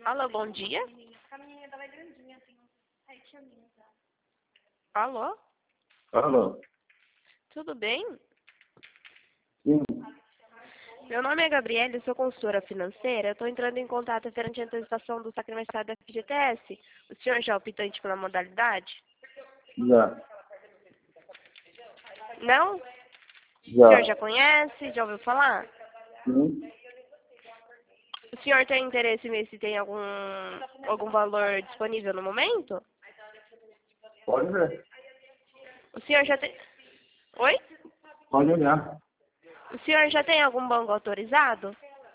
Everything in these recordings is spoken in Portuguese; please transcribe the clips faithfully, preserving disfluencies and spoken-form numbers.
Alô, bom dia? A menina dela é grandinha, tem uns sete aninhos já. Alô? Alô? Tudo bem? Sim. Meu nome é Gabriela, eu sou consultora financeira. Eu estou entrando em contato referente à antecipação do saque aniversário da F G T S. O senhor já é optante pela modalidade? Já. Não? O Já. senhor já conhece? Já ouviu falar? Sim. O senhor tem interesse em ver se tem algum, algum valor disponível no momento? Pode ver. O senhor já tem... Oi? Pode olhar. O senhor já tem algum banco autorizado?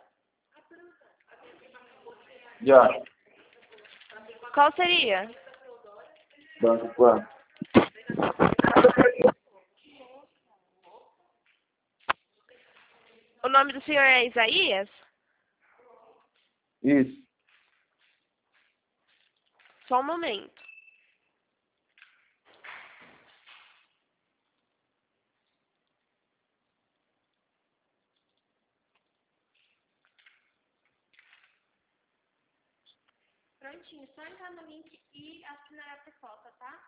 Já. Qual seria? Banco quatro. O nome do senhor é Isaías? Isso. Só um momento. Prontinho, só entrar no link e assinar a foto, tá?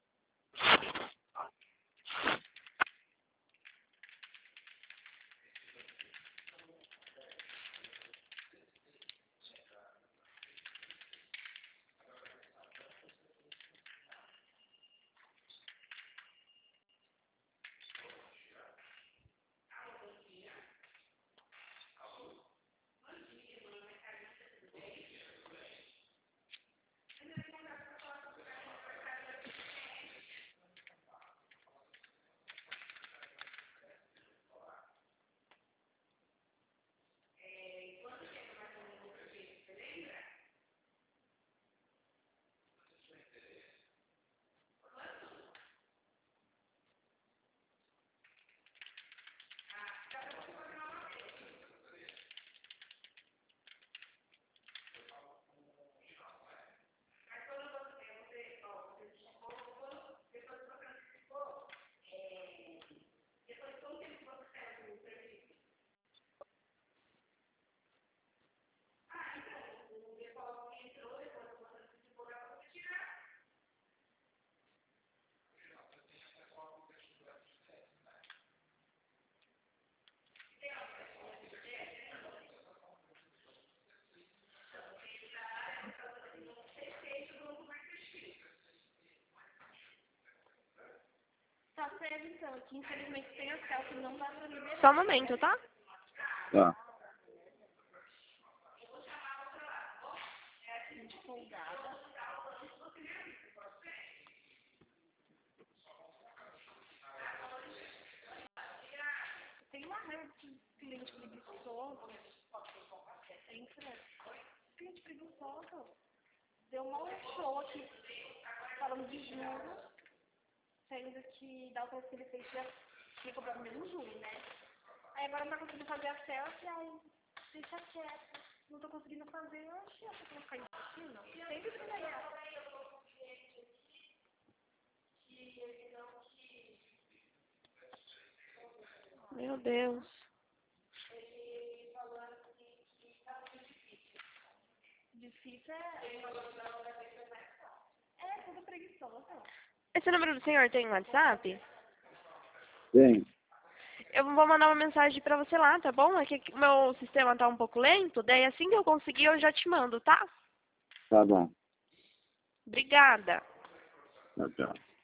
Tá certo, então. Aqui, infelizmente, tem a selfie, não dá pra liberar. Só um momento, tá? Tá. Folgada. Tem uma raiva de cliente preguiçoso. Entra. Cliente preguiçoso. Deu um show aqui falando de juros, sendo que da outra vez que ele fez já tinha cobrado mesmo juros, né? Aí agora não tá conseguindo fazer a selfie, aí deixa quieto. Não tô conseguindo fazer, eu achei que eu vou ficar insistindo. Sempre foi legal. Meu Deus. Difícil é. É, tudo preguiçoso. Esse número do senhor tem WhatsApp? Tem. Eu vou mandar uma mensagem pra você lá, tá bom? É que o meu sistema tá um pouco lento, daí assim que eu conseguir eu já te mando, tá? Tá bom. Obrigada. Tchau, tchau.